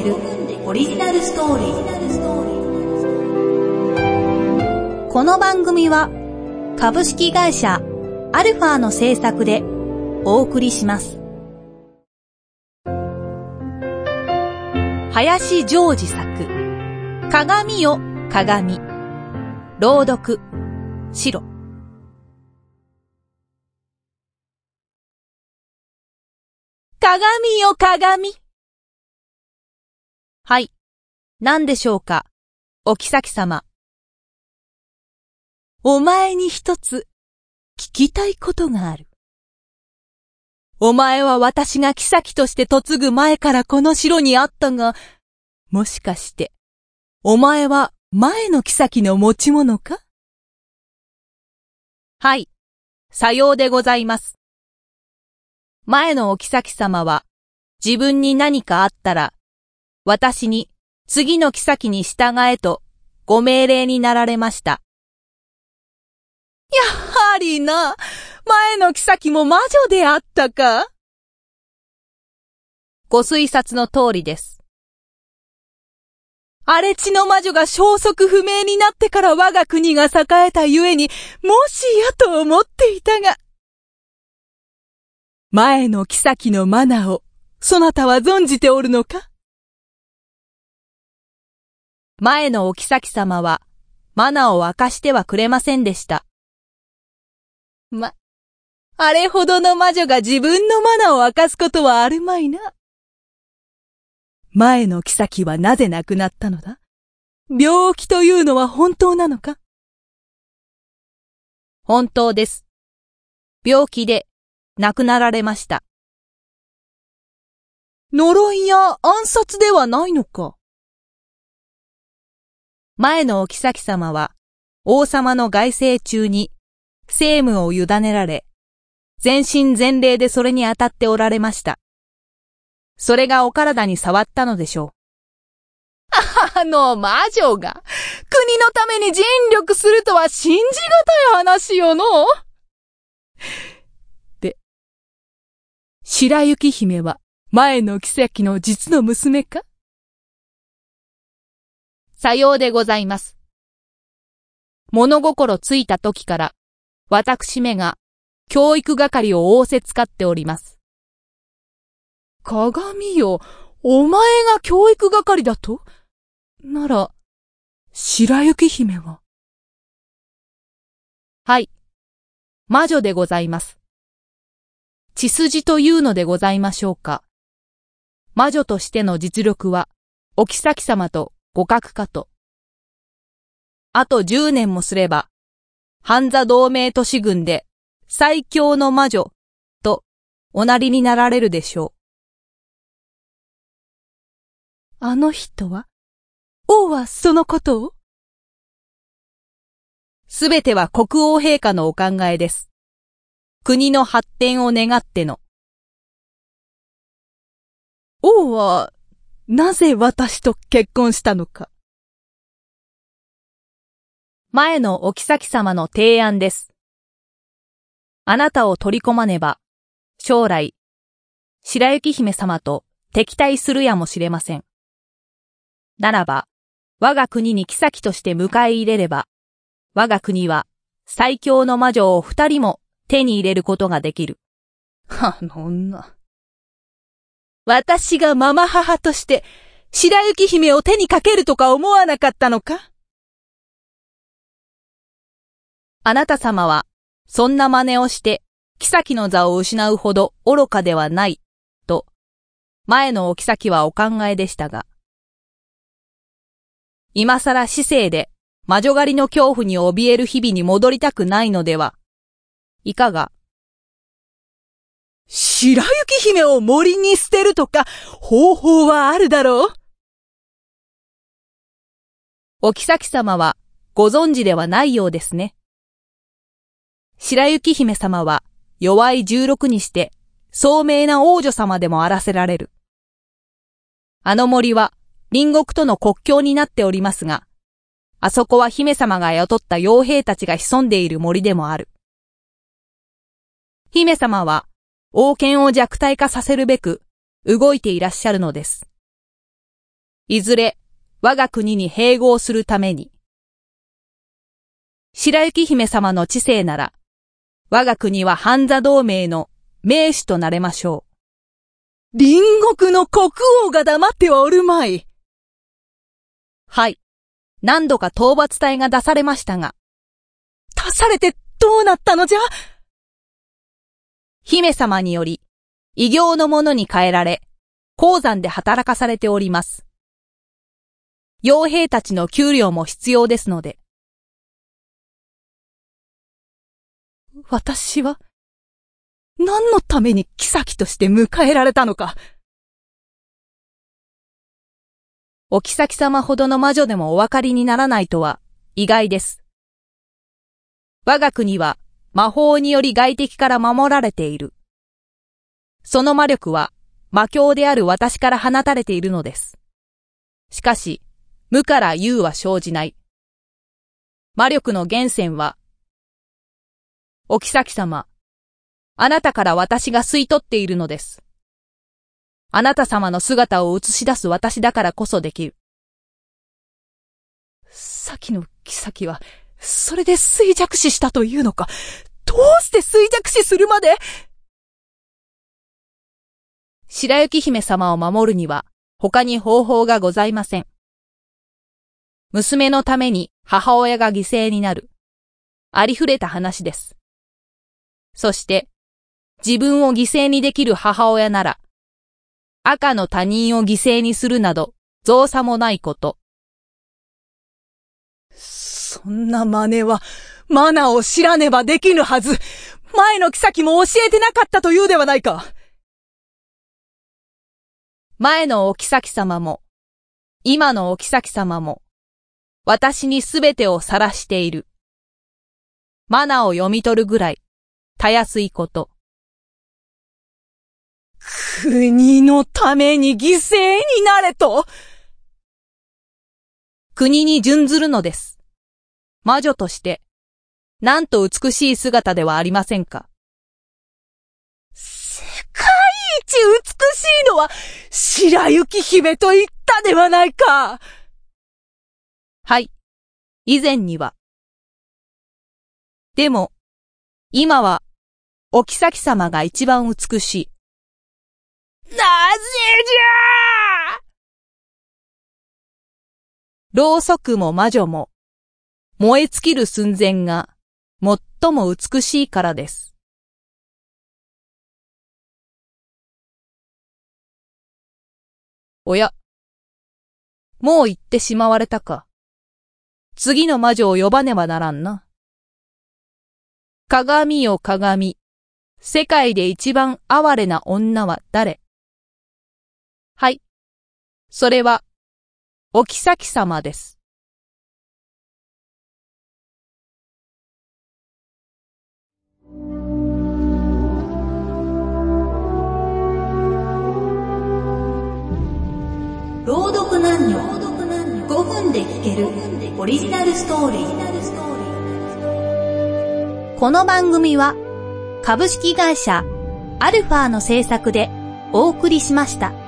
るオリジナルストーリー。この番組は株式会社アルファの制作でお送りします。林ジョージ作、鏡よ鏡。朗読、シロ。鏡よ鏡。はい、何でしょうか、お妃様。お前に一つ聞きたいことがある。お前は私が妃として嫁ぐ前からこの城にあったが、もしかしてお前は前の妃の持ち物か？はい、さようでございます。前のお妃様は自分に何かあったら、私に次の妃に従えとご命令になられました。やはりな、前の妃も魔女であったか？ご推察の通りです。荒地の魔女が消息不明になってから我が国が栄えたゆえに、もしやと思っていたが、前の妃のマナをそなたは存じておるのか？前のお妃様はマナを明かしてはくれませんでした。あれほどの魔女が自分のマナを明かすことはあるまいな。前の妃はなぜ亡くなったのだ？病気というのは本当なのか？本当です。病気で亡くなられました。呪いや暗殺ではないのか？前のお妃様は王様の外政中に政務を委ねられ、全身全霊でそれに当たっておられました。それがお体に触ったのでしょう。あの魔女が国のために尽力するとは信じがたい話よの。で、白雪姫は前の妃の実の娘か？さようでございます。物心ついた時から、私めが教育係を仰せつかっております。鏡よ、お前が教育係だと？なら、白雪姫は？はい、魔女でございます。血筋というのでございましょうか。魔女としての実力は、お妃様と互角かと。あと10年もすれば、半座同盟都市軍で最強の魔女とおなりになられるでしょう。あの人は？王はそのことを？すべては国王陛下のお考えです。国の発展を願っての。王はなぜ私と結婚したのか？前のお妃様の提案です。あなたを取り込まねば、将来、白雪姫様と敵対するやもしれません。ならば、我が国に妃として迎え入れれば、我が国は最強の魔女を2人も手に入れることができる。あの女。私がママ母として白雪姫を手にかけるとか思わなかったのか？あなた様はそんな真似をして妃の座を失うほど愚かではないと前のお妃はお考えでしたが、今さら市政で魔女狩りの恐怖に怯える日々に戻りたくないのでは、いかが？白雪姫を森に捨てるとか方法はあるだろう？お妃様はご存知ではないようですね。白雪姫様は弱い16にして聡明な王女様でもあらせられる。あの森は隣国との国境になっておりますが、あそこは姫様が雇った傭兵たちが潜んでいる森でもある。姫様は王権を弱体化させるべく動いていらっしゃるのです。 いずれ我が国に併合するために。白雪姫様の治世なら、我が国は半座同盟の盟主となれましょう。 隣国の国王が黙ってはおるまい。 はい。何度か討伐隊が出されましたが。 出されてどうなったのじゃ？ 姫様により、異形のものに変えられ、鉱山で働かされております。傭兵たちの給料も必要ですので。 私は、何のために妃として迎えられたのか。 お妃様ほどの魔女でもお分かりにならないとは意外です。我が国は魔法により外敵から守られている。その魔力は魔境である私から放たれているのです。しかし、無から有は生じない。魔力の源泉は、お妃様、あなたから私が吸い取っているのです。あなた様の姿を映し出す私だからこそできる。 先の妃は、それで衰弱死したというのか。どうして衰弱死するまで？ 白雪姫様を守るには、他に方法がございません。娘のために母親が犠牲になる。ありふれた話です。そして、自分を犠牲にできる母親なら、赤の他人を犠牲にするなど、造作もないこと。 そんな真似は、マナを知らねばできぬはず。前の妃も教えてなかったというではないか。 前のお妃様も、今のお妃様も、私にすべてを晒している。マナを読み取るぐらい、たやすいこと。 国のために犠牲になれと。 国に準ずるのです。魔女として、なんと美しい姿ではありませんか。 世界一美しいのは白雪姫と言ったではないか。 はい。以前には。でも、今は、お妃様が一番美しい。 なぜじゃ！ ろうそくも魔女も、燃え尽きる寸前が、最も美しいからです。おや、もう行ってしまわれたか。次の魔女を呼ばねばならんな。鏡よ鏡、世界で一番哀れな女は誰？はい、それは、お妃様です。 朗読男女5分で聞けるオリジナルストーリー。この番組は株式会社アルファの制作でお送りしました。